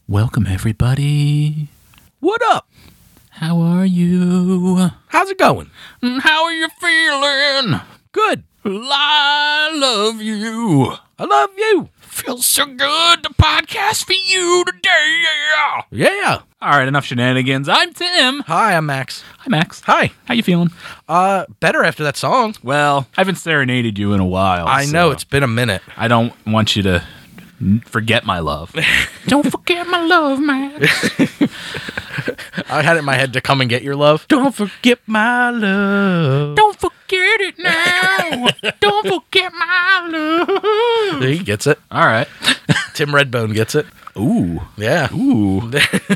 Welcome, everybody. What up? How are you? How's it going? How are you feeling? Good. I love you. I love you. Feels so good to podcast for you today. Yeah. All right, enough shenanigans. I'm Tim. Hi, I'm Max. Hi, Max. Hi. How you feeling? Better after that song. Well, I haven't serenaded you in a while. I know, it's been a minute. I don't want you to forget my love. Don't forget my love, Max. I had it in my head to come and get your love. Don't forget my love. Don't forget it now. Don't forget my love. He gets it. All right. Tim Redbone gets it. Ooh. Yeah. Ooh.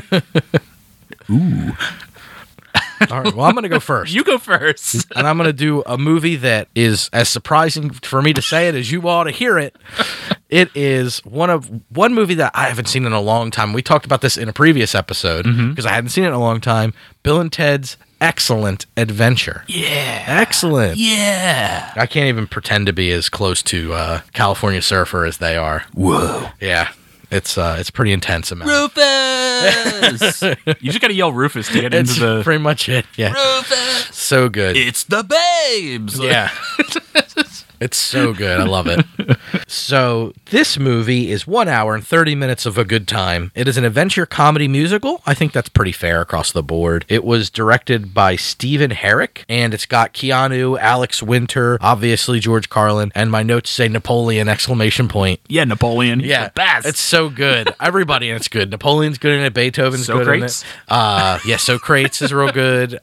Ooh. All right, well, I'm going to go first. You go first. And I'm going to do a movie that is as surprising for me to say it as you all to hear it. It is one movie that I haven't seen in a long time. We talked about this in a previous episode because I hadn't seen it in a long time. Bill and Ted's Excellent Adventure. Yeah. Excellent. Yeah. I can't even pretend to be as close to California Surfer as they are. Whoa. Yeah. It's pretty intense amount. Rufus! You just got to yell Rufus to get It's into the... pretty much it. Yeah. Rufus! So good. It's the babes! Yeah. It's so good. I love it. So this movie is 1 hour and 30 minutes of a good time. It is an adventure comedy musical. I think that's pretty fair across the board. It was directed by Stephen Herrick, and it's got Keanu, Alex Winter, obviously George Carlin, and my notes say Napoleon, exclamation point. Yeah, Napoleon. He's Yeah, the best. it's so good. Everybody in it's good. Napoleon's good in it. Beethoven's good in it. Socrates is real good.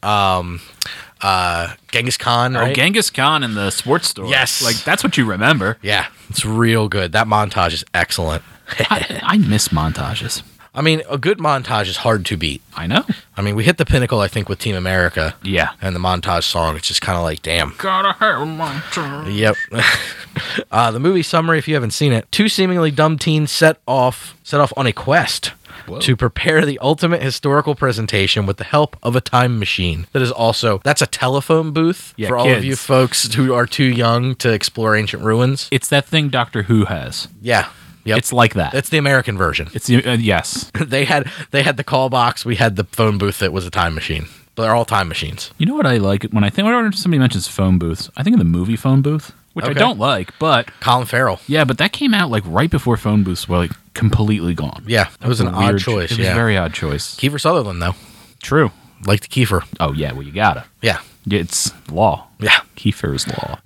Genghis Khan, right? Oh, Genghis Khan in the sports store. Yes. Like, that's what you remember. Yeah, it's real good. That montage is excellent. I miss montages. I mean, a good montage is hard to beat. I know. I mean, we hit the pinnacle, I think, with Team America. Yeah. And the montage song, it's just kind of like, damn. Gotta have a montage. Yep. The movie summary, if you haven't seen it, two seemingly dumb teens set off on a quest to prepare the ultimate historical presentation with the help of a time machine. That's a telephone booth for all of you folks who are too young to explore ancient ruins. It's that thing Doctor Who has. Yeah. Yep. It's like that. It's the American version. It's yes. They had the call box. We had the phone booth that was a time machine. But they're all time machines. You know what I like whenever somebody mentions phone booths? I think of the movie Phone Booth, which I don't like, but Colin Farrell. Yeah, but that came out like right before phone booths were like completely gone. Yeah, it was an odd choice. It was a very odd choice. Kiefer Sutherland, though. True. Like the Kiefer. Oh yeah, well you gotta. Yeah. It's law. Yeah. Kiefer's law.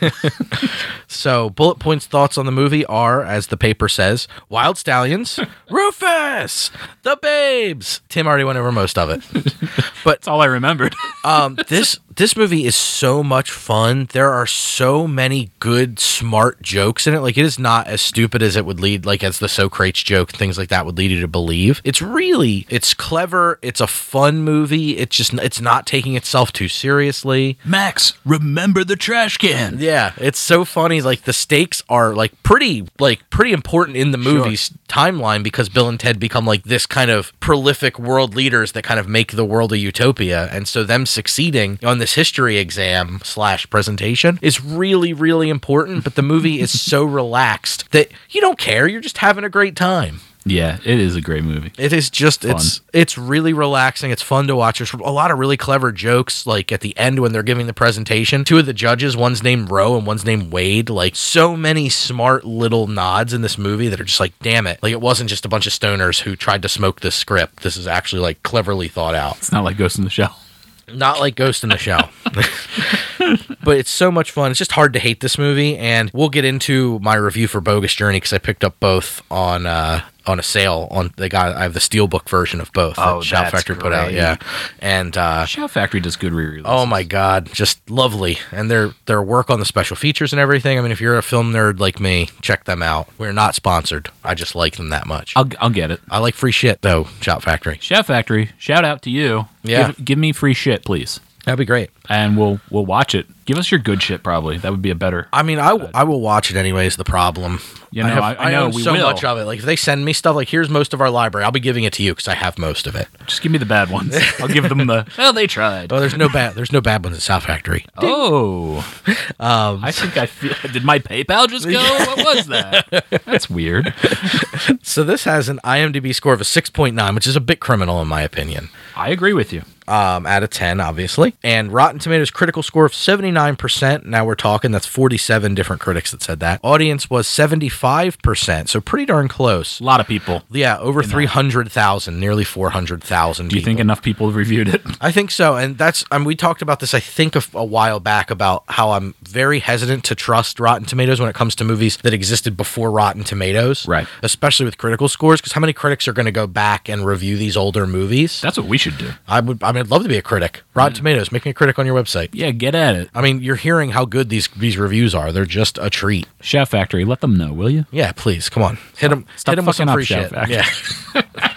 So, bullet points thoughts on the movie are, as the paper says, Wild Stallions, Rufus, the Babes. Tim already went over most of it. But that's all I remembered. This movie is so much fun. There are so many good, smart jokes in it. Like, it is not as stupid as it would lead, like as the Socrates joke, things like that would lead you to believe. It's clever. It's a fun movie. It's not taking itself too seriously. Max, remember the trash can. Yeah, it's so funny. Like, the stakes are pretty important in the movie's timeline because Bill and Ted become like this kind of prolific world leaders that kind of make the world a utopia. And so them succeeding on this history exam / presentation is really, really important. But the movie is so relaxed that you don't care. You're just having a great time. Yeah, it is a great movie. It is just, it's really relaxing. It's fun to watch. There's a lot of really clever jokes, like at the end when they're giving the presentation. Two of the judges, one's named Roe and one's named Wade. Like, so many smart little nods in this movie that are just like, damn it. Like, it wasn't just a bunch of stoners who tried to smoke this script. This is actually, like, cleverly thought out. It's not like Ghost in the Shell. Not like Ghost in the Shell. But it's so much fun. It's just hard to hate this movie, and we'll get into my review for Bogus Journey because I picked up both on a sale. I have the Steelbook version of both that Shout Factory put out. Yeah, and Shout Factory does good re-releases. Oh my god, just lovely, and their work on the special features and everything. I mean, if you're a film nerd like me, check them out. We're not sponsored. I just like them that much. I'll get it. I like free shit though. Shout Factory. Shout Factory. Shout out to you. Yeah, give me free shit, please. That'd be great. and we'll watch it. Give us your good shit. Probably that would be a better. I mean, I will watch it anyways. The problem, You know, I know own we so will. much of it. Like if they send me stuff, like here's most of our library, I'll be giving it to you because I have most of it. Just give me the bad ones. I'll give them the. Well, they tried. Oh, there's no bad ones at South Factory. Oh, I think I feel. Did my PayPal just go? What was that? That's weird. So this has an IMDb score of a 6.9, which is a bit criminal in my opinion. I agree with you. Out of 10, obviously. And Rotten Tomatoes critical score of 79%. Now we're talking, that's 47 different critics that said that. Audience was 75%, so pretty darn close. A lot of people. Yeah, over 300,000, nearly 400,000 Do you think enough people have reviewed it? I think so, and that's we talked about this I think a while back about how I'm very hesitant to trust Rotten Tomatoes when it comes to movies that existed before Rotten Tomatoes, Right. Especially with critical scores, because how many critics are going to go back and review these older movies? That's what we should do. I'd love to be a critic. Rotten Tomatoes, make me a critic on your website. Yeah, get at it. I mean, you're hearing how good these reviews are. They're just a treat. Shout Factory, let them know, will you? Yeah, please, come on, hit them with some fucking free up, shit. Shout Yeah.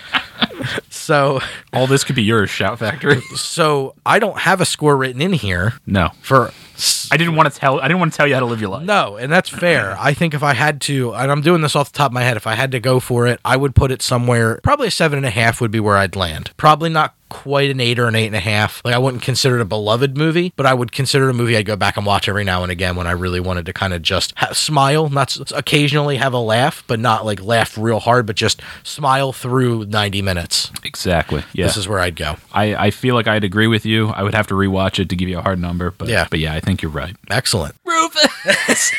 So All this could be yours, Shout Factory. I don't have a score written in here No. for. I didn't want to tell you how to live your life. No, and that's fair. I think if I had to, and I'm doing this off the top of my head, if I had to go for it, I would put it somewhere. Probably a 7.5 would be where I'd land. Probably not quite an 8 or an 8.5. Like I wouldn't consider it a beloved movie, but I would consider it a movie I'd go back and watch every now and again when I really wanted to kind of just smile, not occasionally have a laugh, but not like laugh real hard, but just smile through 90 minutes. Exactly. Yeah. This is where I'd go. I feel like I'd agree with you. I would have to rewatch it to give you a hard number, but Yeah. I think you're right. Excellent. Rufus.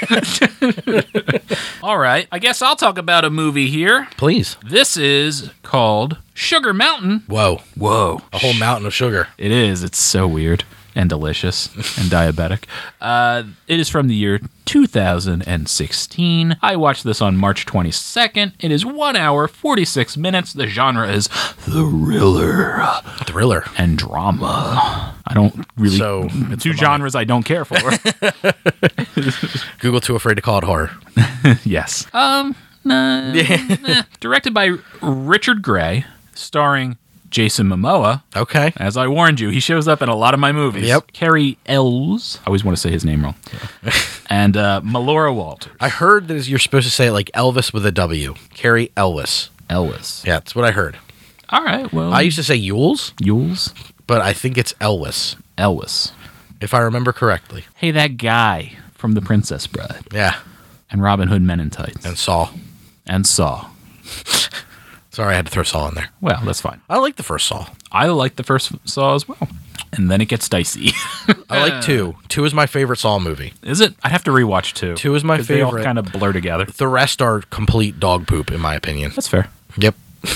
All right. I guess I'll talk about a movie here. Please. This is called Sugar Mountain. Whoa. Whoa. A whole mountain of sugar. It is. It's so weird and delicious and diabetic. It is from the year 2016. I watched this on March 22nd. It is 1 hour, 46 minutes. The genre is thriller Thriller. and drama. I don't really... So, it's two the genres I don't care for. Google too afraid to call it horror. Yes. Nah. Directed by Richard Gray, starring Jason Momoa. Okay. As I warned you, he shows up in a lot of my movies. Yep. Carrie Elves. I always want to say his name wrong. And Melora Walters. I heard that you're supposed to say it like Elvis with a W. Carrie Elvis. Elvis. Yeah, that's what I heard. All right. Well, I used to say Yules, Yules. but I think it's Elvis, Elvis. if I remember correctly. Hey, that guy from The Princess Bride. Yeah, And Robin Hood Men in Tights. and Saw. And Saw. Sorry, I had to throw Saw in there. Well, that's fine. I like the first Saw. I like the first Saw as well. And then it gets dicey. I like 2. 2 is my favorite Saw movie. Is it? I'd have to rewatch 2. 2 is my 'cause they all favorite. kind of blur together. The rest are complete dog poop, in my opinion. That's fair. Yep.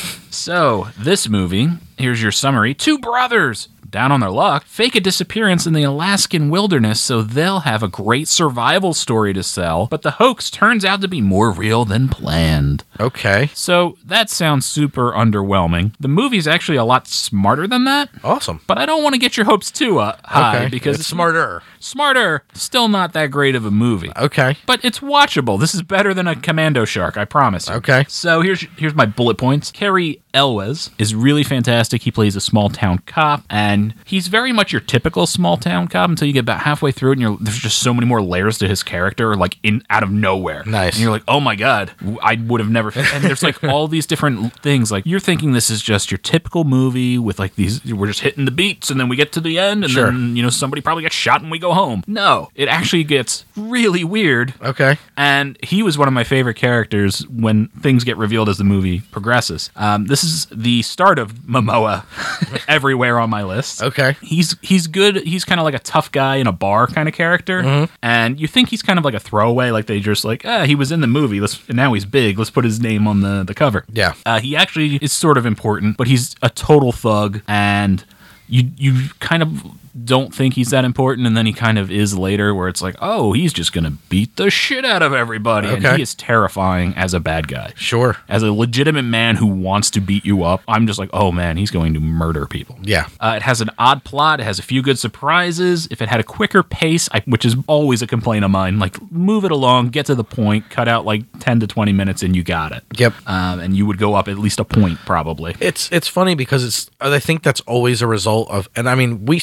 So, this movie, here's your summary. 2 brothers, down on their luck, fake a disappearance in the Alaskan wilderness so they'll have a great survival story to sell, but the hoax turns out to be more real than planned. Okay. So, that sounds super underwhelming. The movie's actually a lot smarter than that, Awesome. but I don't want to get your hopes too high Okay. because it's smarter. Smarter, still not that great of a movie. Okay. But it's watchable. This is better than a Commando Shark, I promise you. Okay. So here's my bullet points. Carrie Elwes is really fantastic. He plays a small town cop, and he's very much your typical small town cop until you get about halfway through it, and there's just so many more layers to his character, like out of nowhere. Nice. And you're like, oh my god, I would have never. And there's like all these different things. Like you're thinking this is just your typical movie with like these. We're just hitting the beats, and then we get to the end, and Sure. then somebody probably gets shot, and we go home. No, it actually gets really weird. Okay. And he was one of my favorite characters when things get revealed as the movie progresses. This is the start of Momoa everywhere on my list. Okay. He's good. He's kind of like a tough guy in a bar kind of character. Mm-hmm. And you think he's kind of like a throwaway, like they just like, he was in the movie. And now he's big. Let's put his name on the cover. Yeah. He actually is sort of important, but he's a total thug, and you kind of don't think he's that important, and then he kind of is later, where it's like, oh, he's just gonna beat the shit out of everybody. Okay. And he is terrifying as a bad guy. Sure. As a legitimate man who wants to beat you up, I'm just like, oh man, he's going to murder people. Yeah. It has an odd plot. It has a few good surprises. If it had a quicker pace, which is always a complaint of mine, like move it along, get to the point, cut out like 10 to 20 minutes, and you got it. Yep. And you would go up at least a point, probably. It's funny because I think that's always a result of, and I mean, we talk about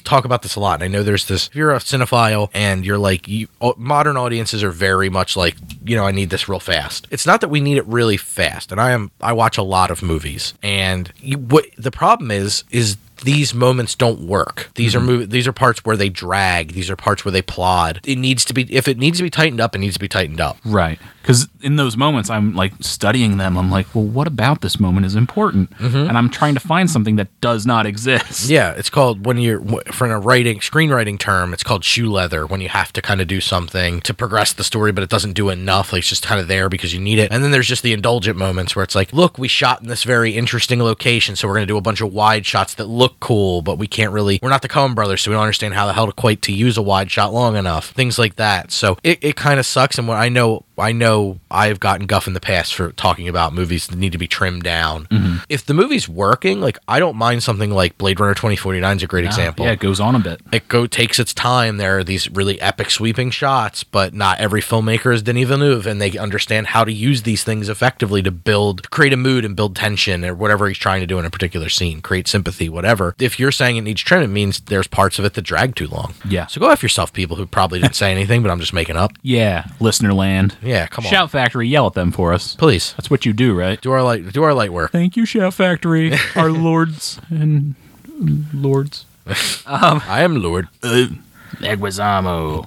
about this a lot. And I know there's this, if you're a cinephile and you're like, modern audiences are very much like, I need this real fast. It's not that we need it really fast. And I watch a lot of movies, and what the problem is these moments don't work. These these are parts where they drag. These are parts where they plod. If it needs to be tightened up, it needs to be tightened up. Right. Because in those moments, I'm like studying them. I'm like, well, what about this moment is important? And I'm trying to find something that does not exist. Yeah, it's called, when you're, for a screenwriting term, it's called shoe leather, when you have to kind of do something to progress the story, but it doesn't do enough. Like, it's just kind of there because you need it. And then there's just the indulgent moments where it's like, look, we shot in this very interesting location, so we're going to do a bunch of wide shots that look cool, but we're not the Coen brothers, so we don't understand how the hell to use a wide shot long enough. Things like that. So it kind of sucks. And what I know I've gotten guff in the past for talking about movies that need to be trimmed down. If the movie's working, like, I don't mind something like Blade Runner 2049 is a great example. Yeah, it goes on a bit. It takes its time. There are these really epic sweeping shots, but not every filmmaker is Denis Villeneuve, and they understand how to use these things effectively to create a mood and build tension or whatever he's trying to do in a particular scene, create sympathy, whatever. If you're saying it needs trim, it means there's parts of it that drag too long. Yeah. So go F yourself, people who probably didn't say anything, but I'm just making up. Yeah, listener land. Yeah, come on. Shout Factory, yell at them for us. Please. That's what you do, right? Do our light work. Thank you, Shout Factory, our lords and lords. I am Lord. Leguizamo.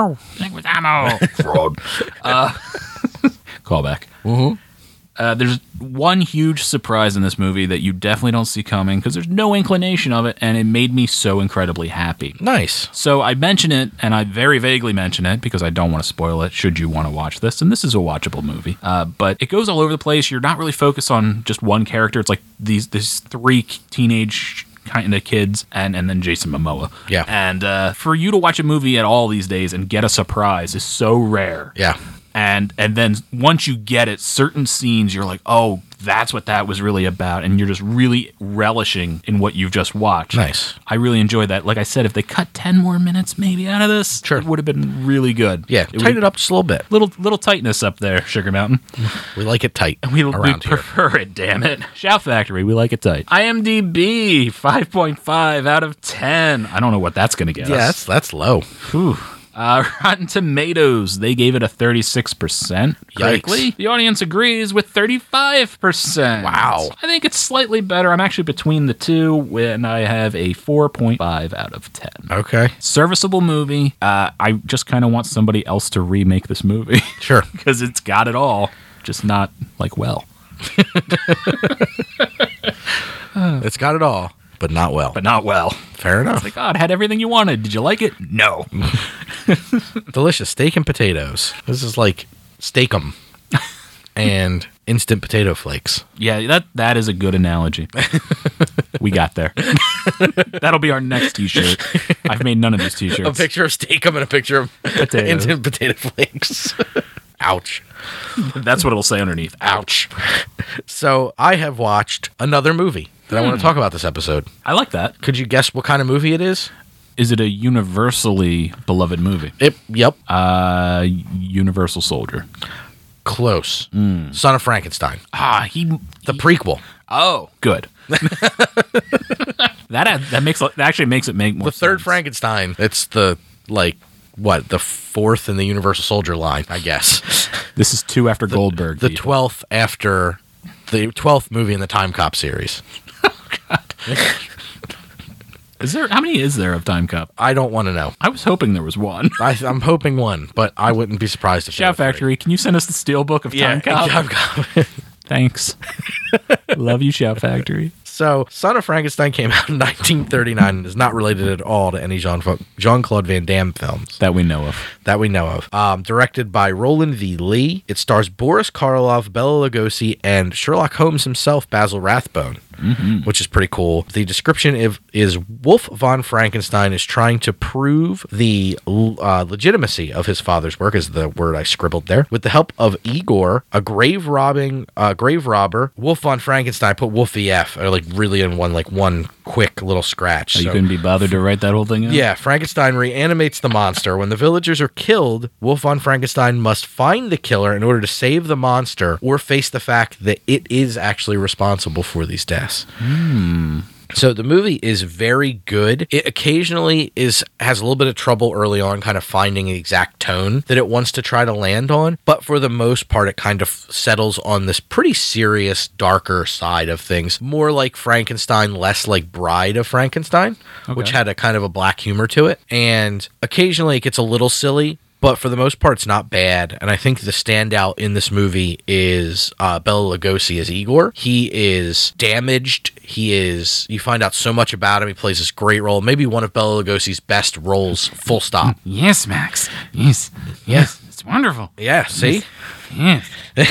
Fraud. Callback. There's one huge surprise in this movie that you definitely don't see coming because there's no inclination of it, and it made me so incredibly happy. Nice. So I mention it, and I very vaguely mention it because I don't want to spoil it should you want to watch this, and this is a watchable movie. But it goes all over the place. You're not really focused on just one character. It's like these three teenage kind of kids and then Jason Momoa. Yeah. And for you to watch a movie at all these days and get a surprise is so rare. Yeah. And then once you get it, certain scenes, you're like, oh, that's what that was really about. And you're just really relishing in what you've just watched. Nice. I really enjoyed that. Like I said, if they cut 10 more minutes maybe out of this, sure, it would have been really good. Yeah, tighten it up just a little bit. Little tightness up there, Sugar Mountain. We like it tight we around here. Prefer it, damn it. Shout Factory, we like it tight. IMDb, 5.5 out of 10. I don't know what that's going to get us. That's low. Whew. Rotten Tomatoes, they gave it a 36%. Correctly. The audience agrees with 35%. Wow. I think it's slightly better. I'm actually between the two, and I have a 4.5 out of 10. Okay. Serviceable movie. I just kind of want somebody else to remake this movie. Sure. Because it's got it all, just not, like, well. It's got it all, but not well. But not well. Fair enough. It's like, oh, it had everything you wanted. Did you like it? No. Delicious steak and potatoes. This is like steak-em and instant potato flakes. Yeah, that is a good analogy. We got there. That'll be our next t-shirt. I've made none of these t-shirts. A picture of steak-em and a picture of Potatoes. instant potato flakes. Ouch. That's what it'll say underneath. Ouch. So I have watched another movie that I want to talk about this episode. I like that. Could you guess what kind of movie it is? Is it a universally beloved movie? Yep. Universal Soldier. Close. Son of Frankenstein. The prequel. Oh, good. that actually makes it make more The third sense. Frankenstein. It's the fourth in the Universal Soldier line, I guess. This is 2 after Goldberg. The 12th after the 12th movie in the Time Cop series. How many is there of Time Cop? I don't want to know. I was hoping there was one. I'm hoping one, but I wouldn't be surprised if Shout Factory, can you send us the steelbook of Time Cop? Time Cop. Thanks. Love you, Shout Factory. So, Son of Frankenstein came out in 1939 and is not related at all to any Jean-Claude Van Damme films. That we know of. Directed by Roland V. Lee. It stars Boris Karloff, Bela Lugosi, and Sherlock Holmes himself, Basil Rathbone. Which is pretty cool. The description is Wolf von Frankenstein is trying to prove the legitimacy of his father's work, is the word I scribbled there. With the help of Igor, a grave robber, Wolf von Frankenstein put Wolf VF, really in one quick little scratch. You couldn't be bothered to write that whole thing out? Yeah, Frankenstein reanimates the monster. When the villagers are killed, Wolf von Frankenstein must find the killer in order to save the monster or face the fact that it is actually responsible for these deaths. Yes. So the movie is very good. It occasionally has a little bit of trouble early on kind of finding the exact tone that it wants to try to land on, but for the most part it kind of settles on this pretty serious, darker side of things. More like Frankenstein, less like Bride of Frankenstein, which had a kind of a black humor to it. And occasionally it gets a little silly, but for the most part, it's not bad. And I think the standout in this movie is Bela Lugosi as Igor. He is damaged. You find out so much about him. He plays this great role. Maybe one of Bela Lugosi's best roles, full stop. Yes, Max. Yes. Yes. It's wonderful. Yeah, see? Yes.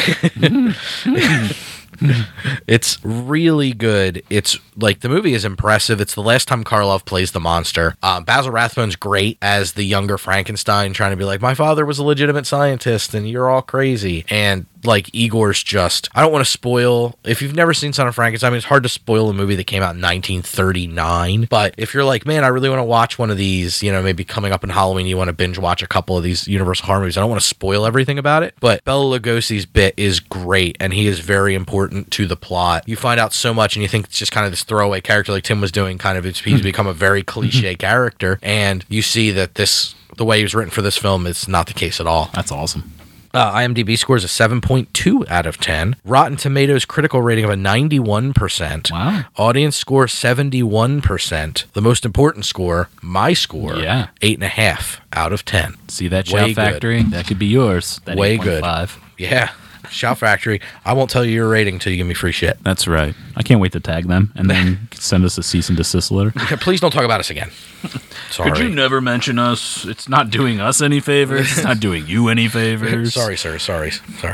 It's really good. It's like the movie is impressive. It's the last time Karloff plays the monster. Basil Rathbone's great as the younger Frankenstein, trying to be like, my father was a legitimate scientist and you're all crazy. And like Igor's just, I don't want to spoil, if you've never seen Son of Frankenstein, I mean, it's hard to spoil a movie that came out in 1939, but if you're like, man, I really want to watch one of these, maybe coming up in Halloween, you want to binge watch a couple of these Universal horror movies, I don't want to spoil everything about it, but Bela Lugosi's bit is great, and he is very important to the plot. You find out so much, and you think it's just kind of this throwaway character like Tim was doing, kind of, he's become a very cliche character, and you see that the way he was written for this film is not the case at all. That's awesome. IMDb scores a 7.2 out of 10. Rotten Tomatoes critical rating of a 91%. Wow. Audience score 71%. The most important score, my score, 8.5 out of 10. See that Shout Factory? That could be yours. That Way 8.5. good. Yeah. Shout Factory. I won't tell you your rating until you give me free shit. That's right. I can't wait to tag them and then send us a cease and desist letter. Please don't talk about us again. Sorry. Could you never mention us? It's not doing us any favors. It's not doing you any favors. Sorry, sir. Sorry.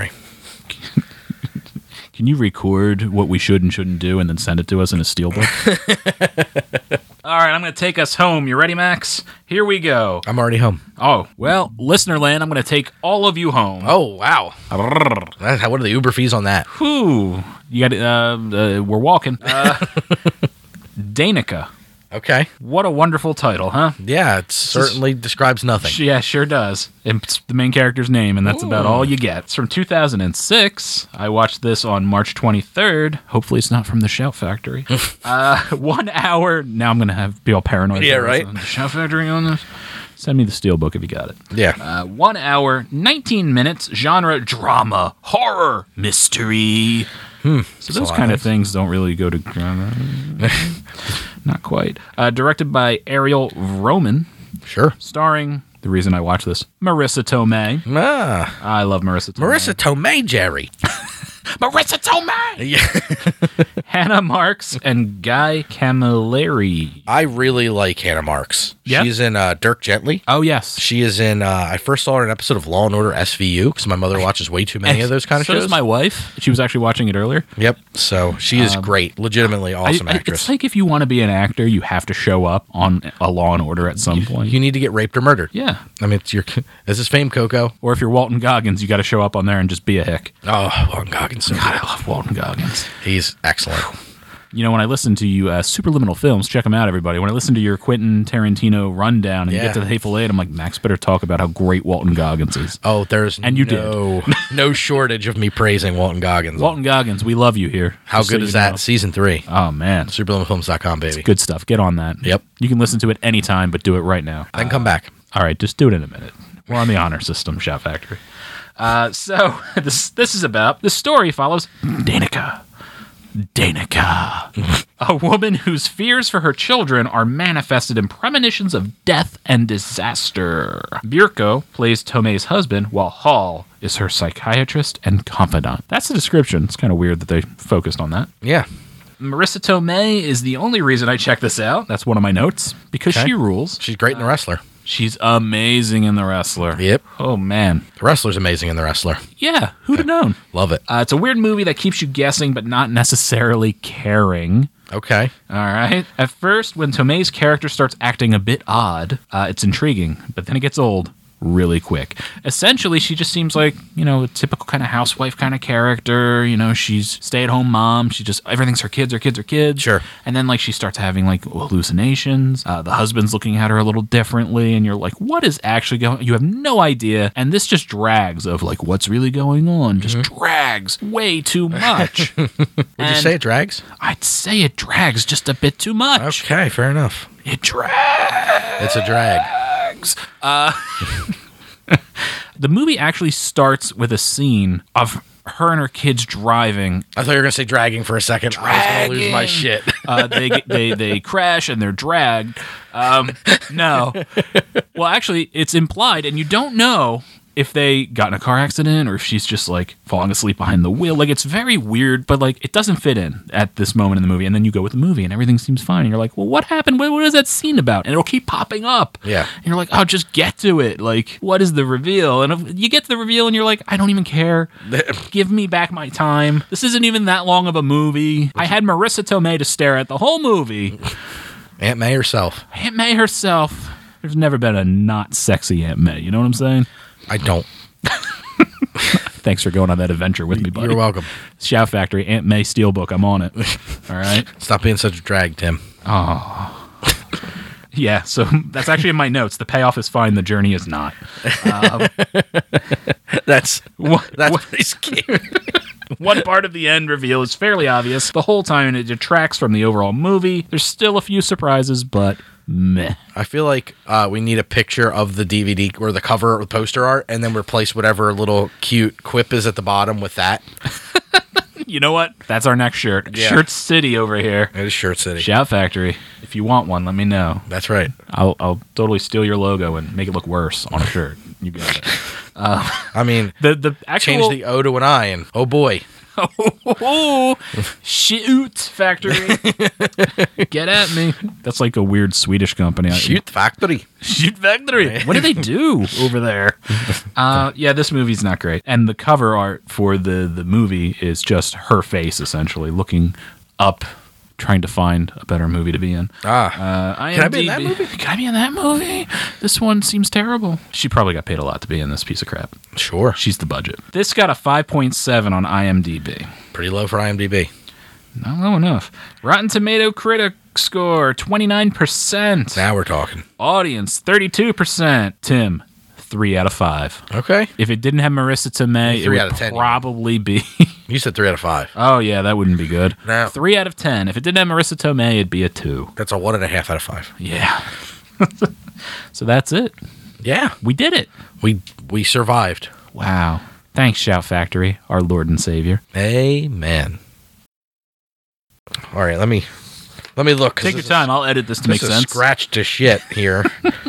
Can you record what we should and shouldn't do and then send it to us in a steelbook? All right, I'm going to take us home. You ready, Max? Here we go. I'm already home. Oh, well, listener land, I'm going to take all of you home. Oh, wow. What are the Uber fees on that? Whew. You got we're walking. Danica. Okay. What a wonderful title, huh? Yeah, it certainly describes nothing. Yeah, sure does. It's the main character's name, and that's about all you get. It's from 2006. I watched this on March 23rd. Hopefully it's not from the Shout Factory. 1 hour. Now I'm going to be all paranoid. Yeah, right? The Shout Factory on this. Send me the steelbook if you got it. Yeah. 1 hour, 19 minutes, genre, drama, horror, mystery. So those kind of things don't really go to... Not quite. Directed by Ariel Roman. Sure. Starring, the reason I watch this, Marissa Tomei. I love Marissa Tomei. Marissa Tomei, Jerry. Marissa Tomei! Yeah. Hannah Marks and Guy Camilleri. I really like Hannah Marks. Yeah? She's in Dirk Gently. Oh, yes. She is in, I first saw her in an episode of Law & Order SVU, because my mother watches way too many of those kind of shows. So does my wife. She was actually watching it earlier. Yep. So she is great. Legitimately awesome actress. It's like if you want to be an actor, you have to show up on a Law & Order at some point. You need to get raped or murdered. Yeah. I mean, this is fame, Coco. Or if you're Walton Goggins, you got to show up on there and just be a hick. Oh, Walton Goggins. So God, I love Walton Goggins. He's excellent. You know, when I listen to you, Superliminal Films, check them out, everybody. When I listen to your Quentin Tarantino rundown and you get to the Hateful Eight, I'm like, Max better talk about how great Walton Goggins is. Oh, there's you no shortage of me praising Walton Goggins. Walton Goggins, we love you here. How good is that? Season 3. Oh, man. Superliminalfilms.com, baby. It's good stuff. Get on that. Yep. You can listen to it anytime, but do it right now. Then come back. All right, just do it in a minute. We're on the honor system, Shout Factory. So this is about, the story follows Danica, a woman whose fears for her children are manifested in premonitions of death and disaster. Bierko plays Tomei's husband, while Hall is her psychiatrist and confidant. That's the description. It's kind of weird that they focused on that. Yeah. Marissa Tomei is the only reason I checked this out. That's one of my notes, because she rules. She's great in The Wrestler. She's amazing in The Wrestler. Yep. Oh, man. The Wrestler's amazing in The Wrestler. Yeah, who'd have known? Love it. It's a weird movie that keeps you guessing, but not necessarily caring. Okay. All right. At first, when Tomei's character starts acting a bit odd, it's intriguing, but then it gets old really quick. Essentially, she just seems like, a typical kind of housewife kind of character. She's stay-at-home mom. She just, everything's her kids. Sure. And then, she starts having, hallucinations. The husband's looking at her a little differently, and you're like, what is actually going on? You have no idea. And this just drags of, what's really going on? Just drags way too much. Would you say it drags? I'd say it drags just a bit too much. Okay, fair enough. It drags. It's a drag. The movie actually starts with a scene of her and her kids driving. I thought you were going to say dragging for a second. I was going to lose my shit. They crash and they're dragged. No. Well, actually, it's implied, and you don't know if they got in a car accident or if she's just falling asleep behind the wheel. It's very weird, but it doesn't fit in at this moment in the movie. And then you go with the movie and everything seems fine. And you're like, well, what happened? What is that scene about? And it'll keep popping up. Yeah. And you're like, oh, just get to it. What is the reveal? And if you get to the reveal and you're like, I don't even care. Give me back my time. This isn't even that long of a movie. I had Marissa Tomei to stare at the whole movie. Aunt May herself. Aunt May herself. There's never been a not sexy Aunt May. You know what I'm saying? I don't. Thanks for going on that adventure with me, buddy. You're welcome. Shout Factory, Aunt May Steelbook. I'm on it. All right. Stop being such a drag, Tim. Oh. Yeah, so that's actually in my notes. The payoff is fine. The journey is not. That's pretty scary. One part of the end reveal is fairly obvious. The whole time, and it detracts from the overall movie. There's still a few surprises, but meh. I feel like we need a picture of the DVD or the cover or the poster art, and then replace whatever little cute quip is at the bottom with that. You know what? That's our next shirt. Yeah. Shirt City over here. It is Shirt City. Shout Factory. If you want one, let me know. That's right. I'll totally steal your logo and make it look worse on a shirt. You got it. I mean, the actual change the O to an I, and oh boy. Oh, Shoot Factory. Get at me. That's like a weird Swedish company. Shoot Factory. Shoot Factory. What do they do over there? Yeah, this movie's not great. And the cover art for the movie is just her face, essentially, looking up, trying to find a better movie to be in. Can I be in that movie? Can I be in that movie? This one seems terrible. She probably got paid a lot to be in this piece of crap. Sure. She's the budget. This got a 5.7 on IMDb. Pretty low for IMDb. Not low enough. Rotten Tomato critic score, 29%. Now we're talking. Audience, 32%. Tim, 3 out of 5. Okay. If it didn't have Marissa Tomei, it 3 would out of 10, probably be... You said 3 out of 5. Oh, yeah, that wouldn't be good. No. 3 out of 10. If it didn't have Marissa Tomei, it'd be a 2. That's a 1.5 out of 5. Yeah. So that's it. Yeah. We did it. We survived. Wow. Thanks, Shout Factory, our Lord and Savior. Amen. All right, let me look. Take your time. I'll edit this to make sense. Scratch to shit here.